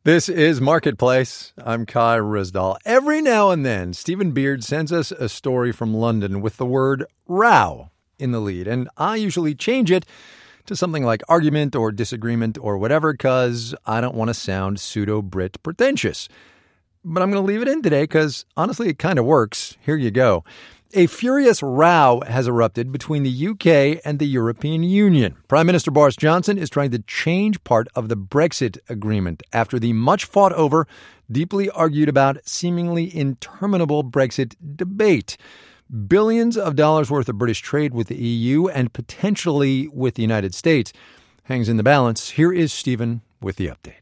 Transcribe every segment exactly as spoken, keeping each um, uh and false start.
This is Marketplace. I'm Kai Ryssdal. Every now and then, Stephen Beard sends us a story from London with the word row in the lead, and I usually change it to something like argument or disagreement or whatever because I don't want to sound pseudo-Brit pretentious. But I'm going to leave it in today because, honestly, it kind of works. Here you go. A furious row has erupted between the U K and the European Union. Prime Minister Boris Johnson is trying to change part of the Brexit agreement after the much-fought-over, deeply argued about, seemingly interminable Brexit debate. Billions of dollars worth of British trade with the E U and potentially with the United States hangs in the balance. Here is Stephen with the update.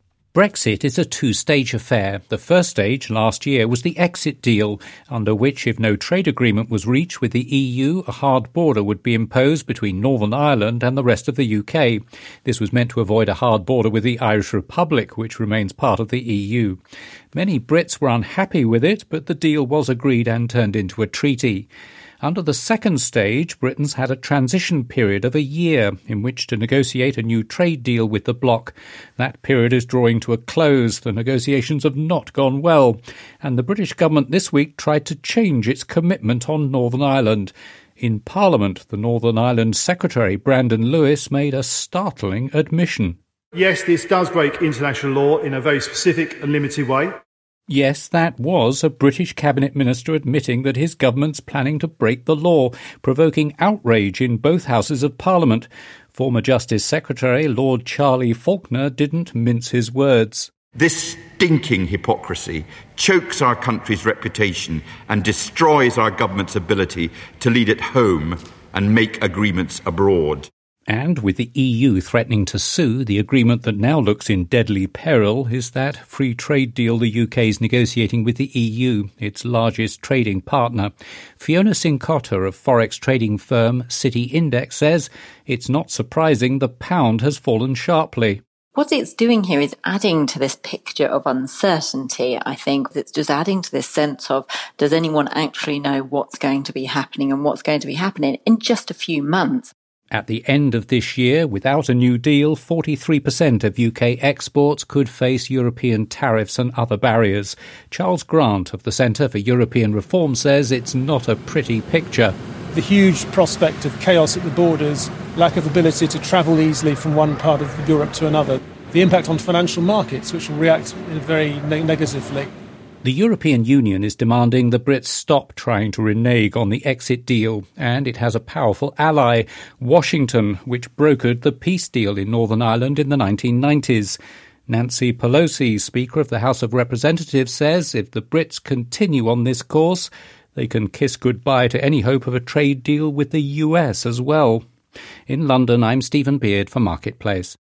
Brexit is a two-stage affair. The first stage last year was the exit deal, under which, if no trade agreement was reached with the E U, a hard border would be imposed between Northern Ireland and the rest of the U K. This was meant to avoid a hard border with the Irish Republic, which remains part of the E U. Many Brits were unhappy with it, but the deal was agreed and turned into a treaty. Under the second stage, Britain's had a transition period of a year in which to negotiate a new trade deal with the bloc. That period is drawing to a close. The negotiations have not gone well, and the British government this week tried to change its commitment on Northern Ireland. In Parliament, the Northern Ireland Secretary, Brandon Lewis, made a startling admission. Yes, this does break international law in a very specific and limited way. Yes, that was a British cabinet minister admitting that his government's planning to break the law, provoking outrage in both houses of Parliament. Former Justice Secretary Lord Charlie Faulkner didn't mince his words. This stinking hypocrisy chokes our country's reputation and destroys our government's ability to lead at home and make agreements abroad. And with the E U threatening to sue, the agreement that now looks in deadly peril is that free trade deal the U K is negotiating with the E U, its largest trading partner. Fiona Cincotta of forex trading firm City Index says it's not surprising the pound has fallen sharply. What it's doing here is adding to this picture of uncertainty, I think. It's just adding to this sense of, does anyone actually know what's going to be happening and what's going to be happening in just a few months? At the end of this year, without a new deal, forty-three percent of U K exports could face European tariffs and other barriers. Charles Grant of the Centre for European Reform says it's not a pretty picture. The huge prospect of chaos at the borders, lack of ability to travel easily from one part of Europe to another, the impact on financial markets, which will react very ne- negatively. The European Union is demanding the Brits stop trying to renege on the exit deal, and it has a powerful ally, Washington, which brokered the peace deal in Northern Ireland in the nineteen nineties. Nancy Pelosi, Speaker of the House of Representatives, says if the Brits continue on this course, they can kiss goodbye to any hope of a trade deal with the U S as well. In London, I'm Stephen Beard for Marketplace.